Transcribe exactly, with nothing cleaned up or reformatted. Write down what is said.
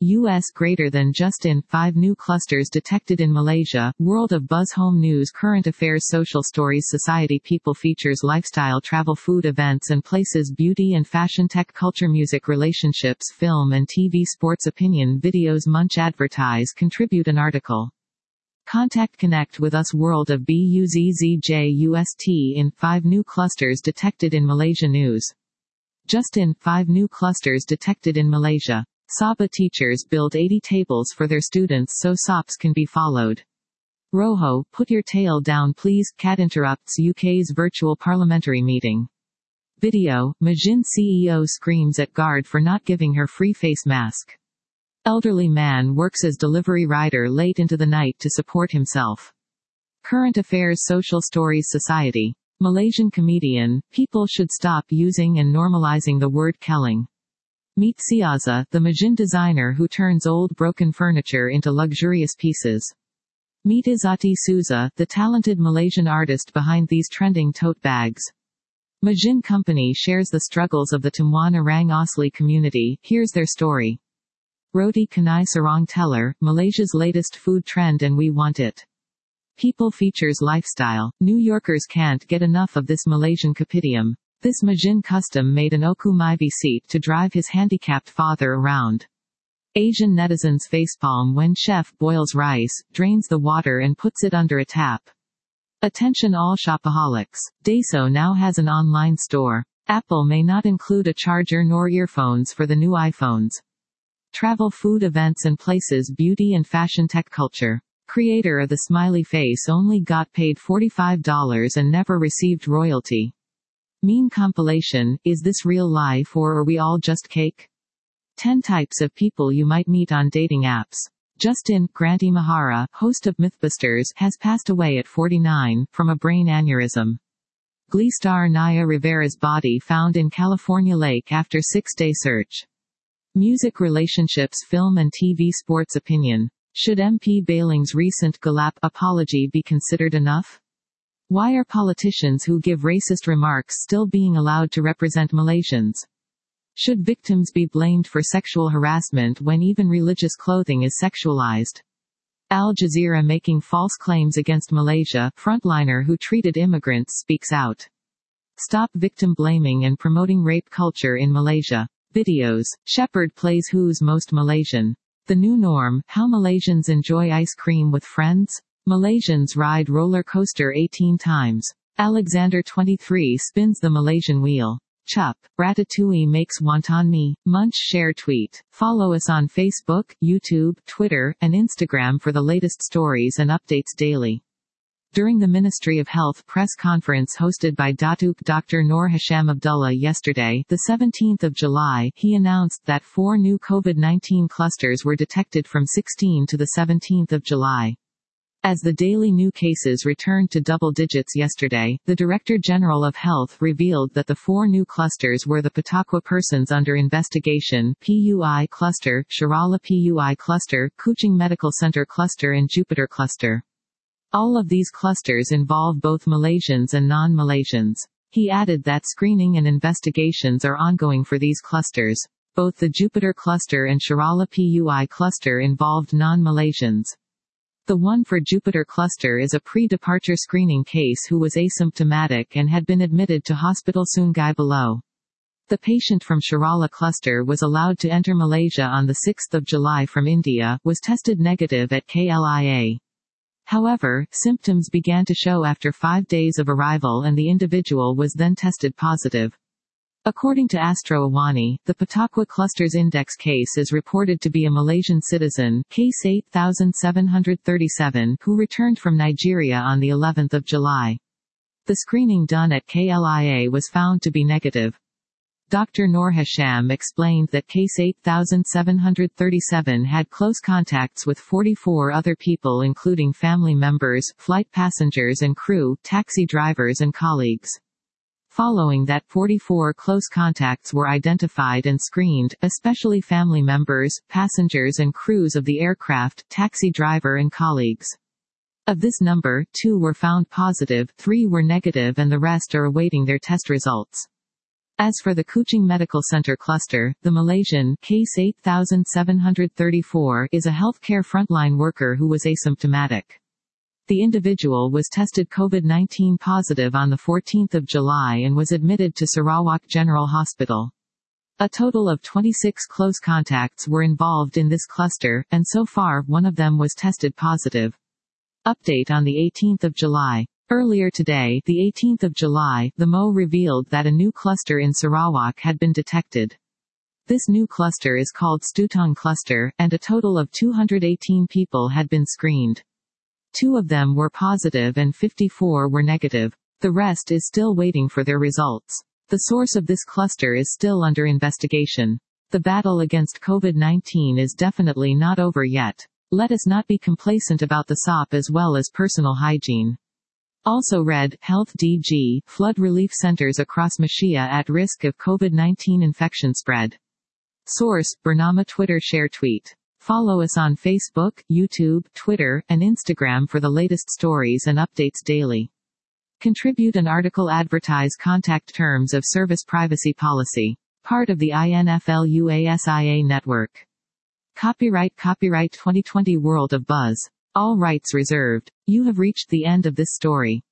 U S greater than just in, five new clusters detected in Malaysia. World of Buzz Home News Current Affairs Social Stories Society People Features Lifestyle Travel Food Events and Places Beauty and Fashion Tech Culture Music Relationships Film and T V Sports Opinion Videos Munch Advertise Contribute an article. Contact Connect with Us World of BUZZJUST in, five new clusters detected in Malaysia News. Just in, five new clusters detected in Malaysia. Sabah teachers build eighty tables for their students so S O Ps can be followed. Rojo, put your tail down please. Cat interrupts U K's virtual parliamentary meeting. Video, Majin C E O screams at guard for not giving her free face mask. Elderly man works as delivery rider late into the night to support himself. Current Affairs Social Stories Society. Malaysian comedian, people should stop using and normalizing the word kelling. Meet Siaza, the Majin designer who turns old broken furniture into luxurious pieces. Meet Izati Souza, the talented Malaysian artist behind these trending tote bags. Majin Company shares the struggles of the Temuan Orang Asli community. Here's their story. Roti Canai Sarong Teller, Malaysia's latest food trend and we want it. People features lifestyle. New Yorkers can't get enough of this Malaysian kopitiam. This Majin custom made an Oku Myvi seat to drive his handicapped father around. Asian netizens facepalm when chef boils rice, drains the water and puts it under a tap. Attention all shopaholics. Daiso now has an online store. Apple may not include a charger nor earphones for the new iPhones. Travel food events and places beauty and fashion tech culture. Creator of the smiley face only got paid forty-five dollars and never received royalty. Meme compilation, is this real life or are we all just cake? ten types of people you might meet on dating apps. Justin Granty Mahara, host of Mythbusters, has passed away at forty-nine, from a brain aneurysm. Glee star Naya Rivera's body found in California lake after six-day search. Music relationships film and T V sports opinion. Should M P Bailing's recent Galap apology be considered enough? Why are politicians who give racist remarks still being allowed to represent Malaysians? Should victims be blamed for sexual harassment when even religious clothing is sexualized? Al Jazeera making false claims against Malaysia, frontliner who treated immigrants speaks out. Stop victim blaming and promoting rape culture in Malaysia. Videos, Shepherd plays Who's Most Malaysian. The new norm, how Malaysians enjoy ice cream with friends? Malaysians ride roller coaster eighteen times. Alexander twenty-three spins the Malaysian wheel. Chup. Ratatouille makes wonton mee. Munch share tweet. Follow us on Facebook, YouTube, Twitter, and Instagram for the latest stories and updates daily. During the Ministry of Health press conference hosted by Datuk Doctor Noor Hisham Abdullah yesterday, the seventeenth of July, he announced that four new COVID nineteen clusters were detected from sixteenth to the seventeenth of July. As the daily new cases returned to double digits yesterday, the Director General of Health revealed that the four new clusters were the Pataqua Persons Under Investigation P U I Cluster, Sharala P U I Cluster, Kuching Medical Center Cluster and Jupiter Cluster. All of these clusters involve both Malaysians and non-Malaysians. He added that screening and investigations are ongoing for these clusters. Both the Jupiter Cluster and Sharala P U I Cluster involved non-Malaysians. The one for Jupiter Cluster is a pre-departure screening case who was asymptomatic and had been admitted to Hospital Sungai Buloh. The patient from Sharala Cluster was allowed to enter Malaysia on the sixth of July from India, was tested negative at K L I A. However, symptoms began to show after five days of arrival and the individual was then tested positive. According to Astro Awani, the Pataqua Cluster's index case is reported to be a Malaysian citizen, case eight thousand seven hundred thirty-seven, who returned from Nigeria on the eleventh of July. The screening done at K L I A was found to be negative. Doctor Noor Hisham explained that case eight thousand seven hundred thirty-seven had close contacts with forty-four other people including family members, flight passengers and crew, taxi drivers and colleagues. Following that, forty-four close contacts were identified and screened, especially family members, passengers and crews of the aircraft, taxi driver and colleagues. Of this number, two were found positive, three were negative and the rest are awaiting their test results. As for the Kuching Medical Center cluster, the Malaysian case eight thousand seven hundred thirty-four is a healthcare frontline worker who was asymptomatic. The individual was tested COVID nineteen positive on the fourteenth of July and was admitted to Sarawak General Hospital. A total of twenty-six close contacts were involved in this cluster, and so far, one of them was tested positive. Update on the eighteenth of July. Earlier today, the eighteenth of July, the M O revealed that a new cluster in Sarawak had been detected. This new cluster is called Stutong Cluster, and a total of two hundred eighteen people had been screened. Two of them were positive and fifty-four were negative. The rest is still waiting for their results. The source of this cluster is still under investigation. The battle against COVID nineteen is definitely not over yet. Let us not be complacent about the S O P as well as personal hygiene. Also read, Health D G, flood relief centers across Malaysia at risk of COVID nineteen infection spread. Source, Bernama Twitter share tweet. Follow us on Facebook, YouTube, Twitter, and Instagram for the latest stories and updates daily. Contribute an article. Advertise. Contact Terms of Service Privacy Policy. Part of the I N F L U A S I A network. Copyright Copyright twenty twenty World of Buzz. All rights reserved. You have reached the end of this story.